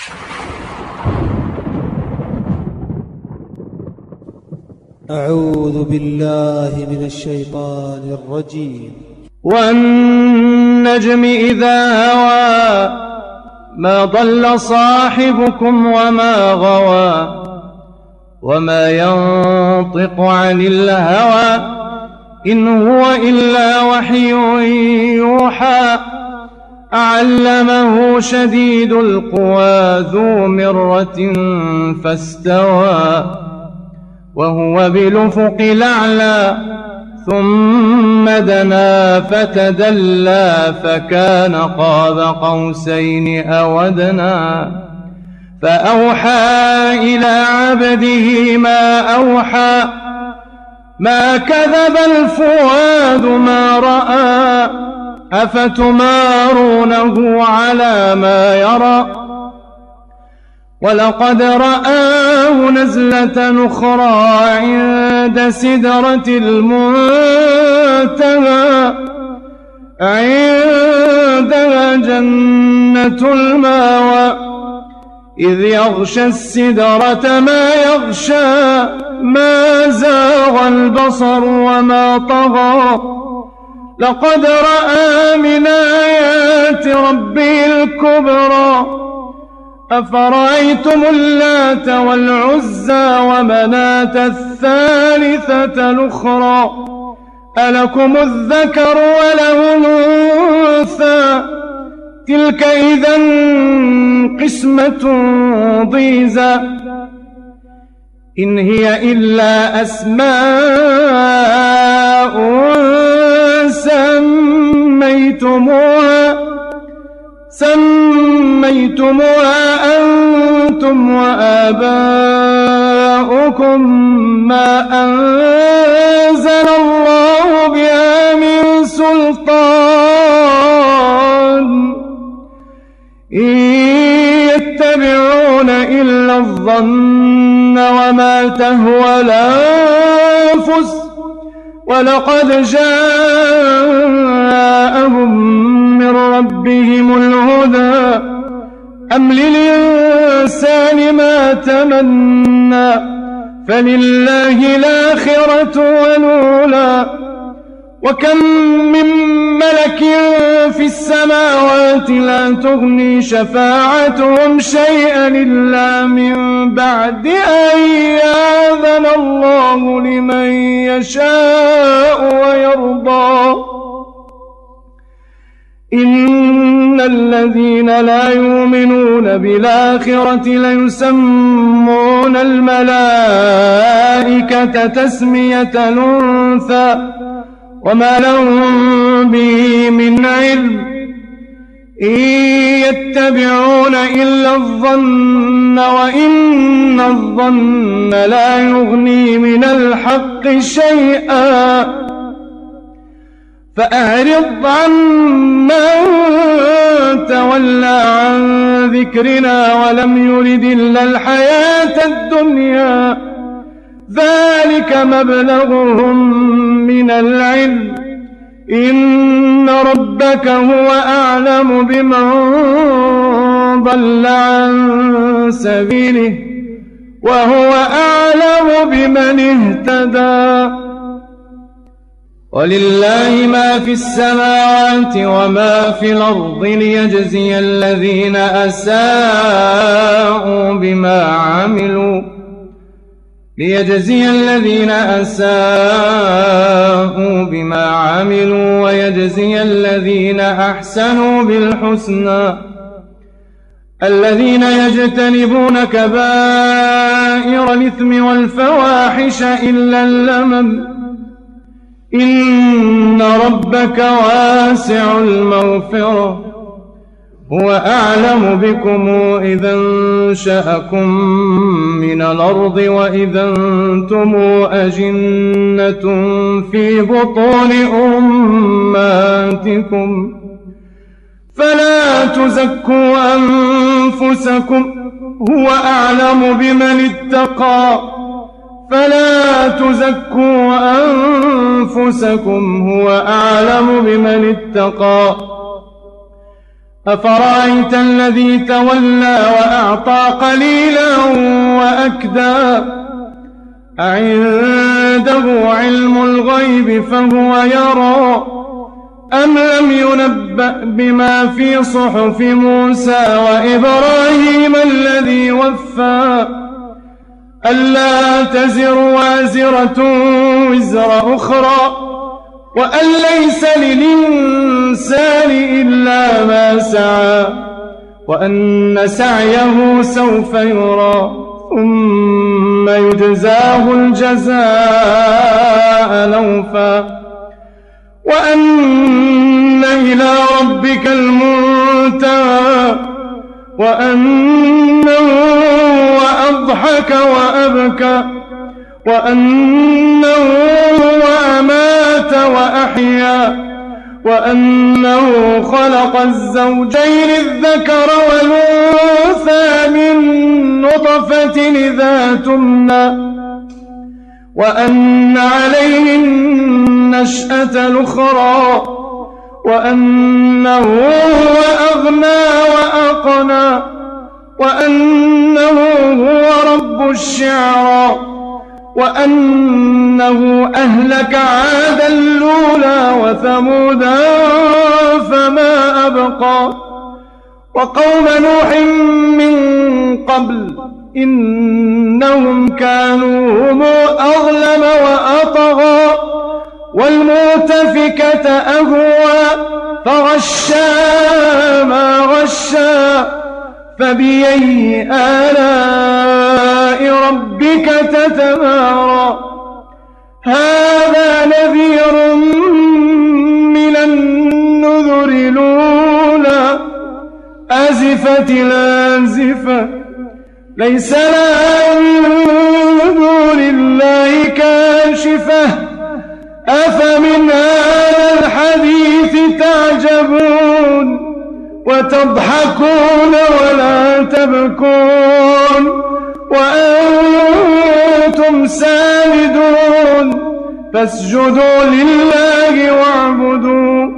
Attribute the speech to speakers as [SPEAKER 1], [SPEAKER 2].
[SPEAKER 1] أعوذ بالله من الشيطان الرجيم.
[SPEAKER 2] والنجم إذا هوى ما ضل صاحبكم وما غوى وما ينطق عن الهوى إن هو إلا وحي يوحى علمه شديد القوى ذو مرة فاستوى وهو بالأفق الأعلى ثم دنا فتدلى فكان قاب قوسين أو أدنى فأوحى إلى عبده ما أوحى ما كذب الفؤاد ما رأى أفتمارونه على ما يرى ولقد رآه نزلة أخرى عند سدرة المنتهى عندها جنة المأوى إذ يغشى السدرة ما يغشى ما زاغ البصر وما طغى لقد رأى من آيات ربه الكبرى أفرأيتم اللات والعزى ومناة الثالثة الأخرى ألكم الذكر وله الأنثى تلك إذا قسمة ضيزى إن هي إلا أسماء سميتموها أنتم وآباؤكم ما أنزل الله بها من سلطان إن يتبعون إلا الظن وما تهوى الأنفس ولقد جاءهم من ربهم الهدى أم للإنسان ما تمنى فلله الآخرة والأولى وكم من ملك في السماوات لا تغني شفاعتهم شيئا إلا من بعد أن يأذن الله لمن يشاء ويرضى إن الذين لا يؤمنون بالآخرة ليسمون الملائكة تسمية الأنثى وما لهم به من علم إن يتبعون إلا الظن وإن الظن لا يغني من الحق شيئا فأعرض عمن تولى عن ذكرنا ولم يرد إلا الحياة الدنيا ذلك مبلغهم من العلم إن ربك هو أعلم بمن ضل عن سبيله وهو أعلم بمن اهتدى ولله ما في السماوات وما في الأرض ليجزي الذين أساءوا بما عملوا ويجزي الذين أحسنوا بالحسنى الذين يجتنبون كبائر الإثم والفواحش إلا اللمم إن ربك واسع المغفرة هو أعلم بكم إذا انشأكم من الأرض وإذا أنتم أجنة في بطون أمهاتكم فلا تزكوا أنفسكم هو أعلم بمن اتقى فلا تزكوا أنفسكم هو أعلم بمن اتقى أفرأيت الذي تولى وأعطى قليلا وأكدى أعنده علم الغيب فهو يرى أم لم ينبأ بما في صحف موسى وإبراهيم الذي وفى ألا تزر وازرة وزر أخرى وأن ليس للإنسان إلا ما سعى وأن سعيه سوف يرى ثم يجزاه الجزاء الأوفى وأن إلى ربك المنتهى وأنه أضحك وأبكى وأنه أمات وأحيا وأنه خلق الزوجين الذكر والأنثى من نطفة إذا تمنى وأن عليه النشأة الأخرى وأنه هو أغنى وأقنى وأنه هو رب الشعرى وأنه أهلك عادا الأولى وثمودا فما أبقى وقوم نوح من قبل إنهم كانوا هم أظلم وأطغى والمؤتفكة أهوى فغشاها ما غشى فبأي آلاء ربك تتمارى هذا نذير من النذر الأولى أزفت الآزفة ليس لها من دون الله كاشفة أفمن هذا الحديث تعجبون وتضحكون ولا تبكون وأنتم سامدون فاسجدوا لله واعبدوا